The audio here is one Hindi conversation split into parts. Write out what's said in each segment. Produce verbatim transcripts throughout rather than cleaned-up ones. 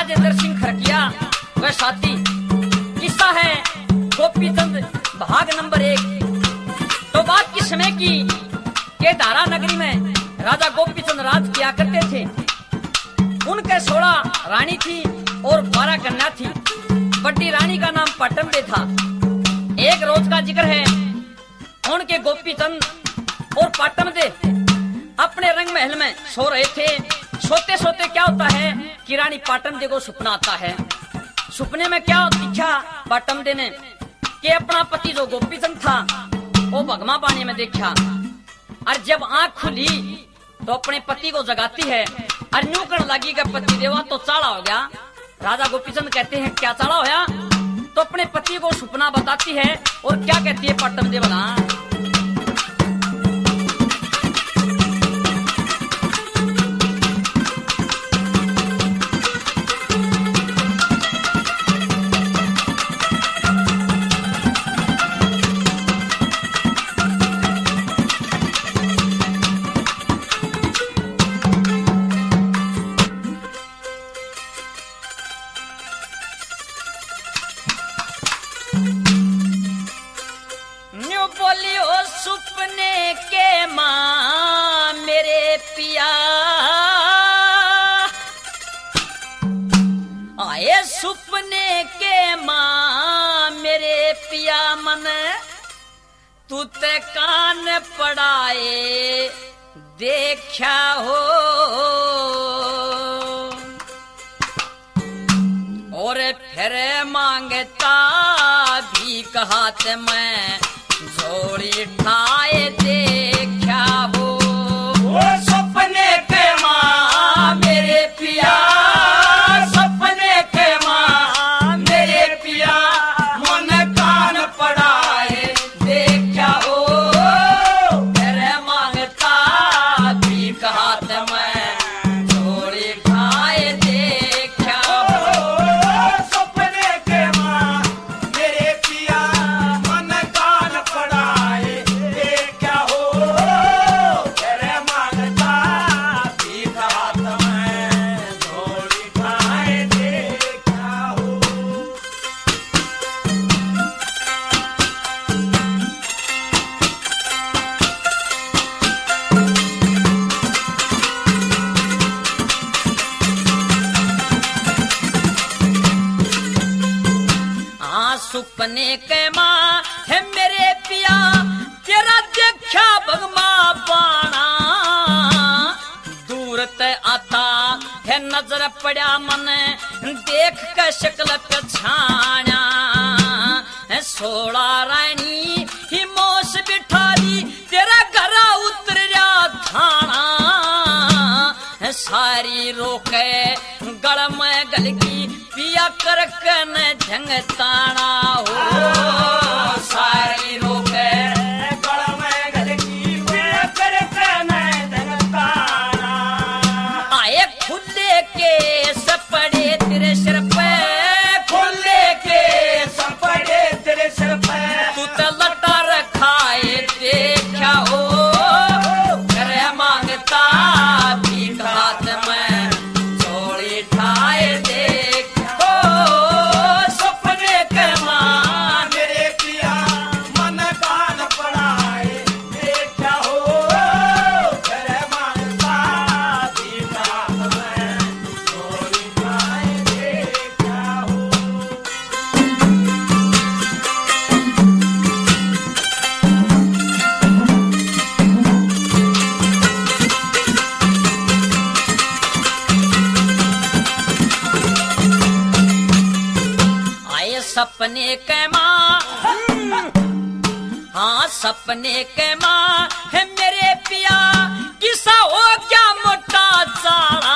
राजेंद्र सिंह खरकिया व साथी। किस्सा है गोपीचंद भाग नंबर एक। तो बात किस समय की के धारा नगरी में राजा गोपीचंद राज किया करते थे। उनके सोलह रानी थी और बारह कन्या थी। बड़ी रानी का नाम पाटम्बे था। एक रोज का जिक्र है, उनके गोपीचंद और पाटम्बे अपने रंग महल में सो रहे थे। सोते सोते क्या होता है कि रानी पाटम्बे को सपना आता है। सपने में क्या दिखा पाटम्बे ने कि अपना पति जो गोपीचंद था वो भगमा पानी में देखा। और जब आंख खुली तो अपने पति को जगाती है और न्यू कर लगी कि पति देवा तो चाड़ा हो गया। राजा गोपीचंद कहते हैं क्या चाड़ा होया? तो अपने पति को सपना बताती है और क्या कहती है पाटम्बे बना। बोलियो सुपने के मां मेरे पिया आए सुपने के मां मेरे पिया मन तू ते कान पड़ाए देखा हो और फिर मांगता भी कहत मैं झोली ठाए देखा हो। वो सपने के मां मेरे पिया सपने के मां मेरे पिया मन कान पड़ाए देखा हो। तेरे मांगता भी कहत मैं झोली ठाए देखा हो। सपने के मां मेरे पिया मन कान पड़ाए देखा हो। तेरे मांगता भी कहत मैं झोली ठाए देखा हो। हाँ सुपने के मां है मेरे पिया तेरा देखा भगमा पाना दूर ते आता है नजर पड़ा मन देख के शक्ल पछाना है सोला रानी ही मोस बिठाली तेरा घरा उतर जा थाना है सारी रोके गल में गलगी पिया कर कन झंग ताना हो। सारी रोके गल में गलगी पिया कर कन झंग ताना। आए खुले के सपड़े तेरे सिर पे खुले के सपड़े तेरे सिर पे तू तो लटा रखाए देखा हो। करे मांगता भी घात में झोली ठाए देखा हो। सपने के मां मेरे पिया मन कान पड़ाए देखा हो। तेरे मांगता भी कहत मैं झोली ठाए देखा हो। आए सपने के मां हाँ सपने के मां है मेरे पिया किसा हो क्या मोटा चाड़ा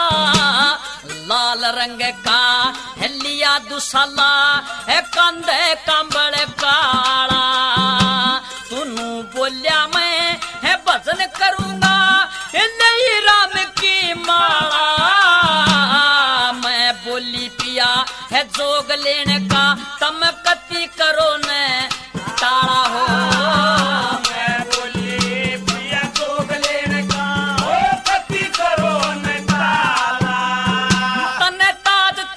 लाल रंग का है लिया दुसाला है कंधे कंबल काला तूनू बोलिया मैं है भजन करूंगा है नहीं राम की माला मैं बोली पिया है जोग लेने का तम कति करो ने टाड़ा हो। मैं बोली पिया जोग लेने का ओ कति करो न ताला। तने ताज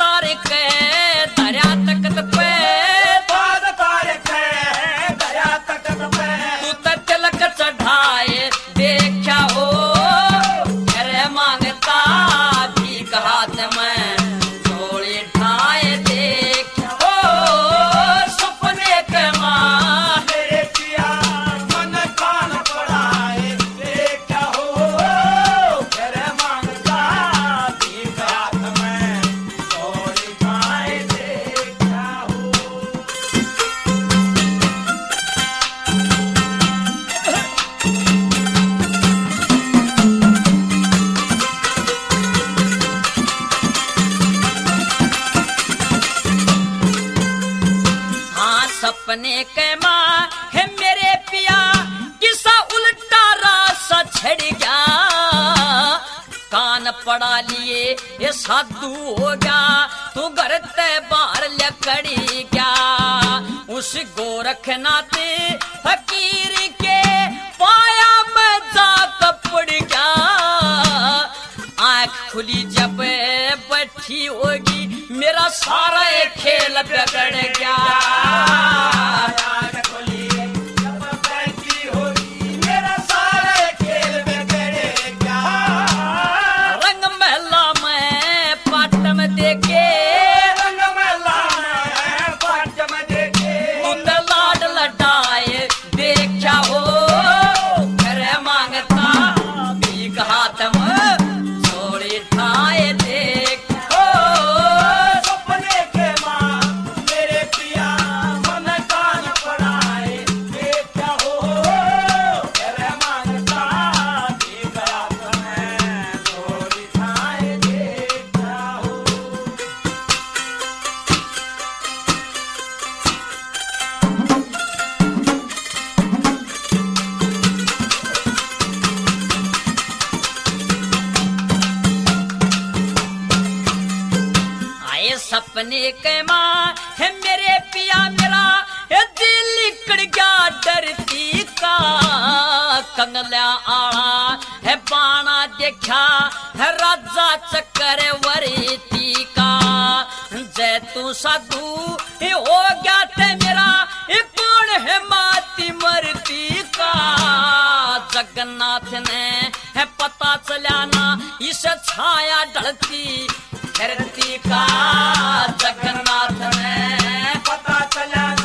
पड़ा लिए ये साधु हो गया तू घर ते बाहर लकड़ी क्या उस गोरखनाथ फकीर के पाया में जा पड़ गया आंख खुली जब बैठी होगी मेरा सारा एक खेल बिगड़ गया सपने के माँ है मेरे पिया मेरा दिल लिकड़ गया डरती का कंगला आला है बाणा देखा है राजा चक्कर वरती का जय तू साधु हो गया ते मेरा ये कौन है माती मरती का जगन्नाथ ने है पता चला ना इस छाया ढलती धरती का जगन्नाथ ने पता चला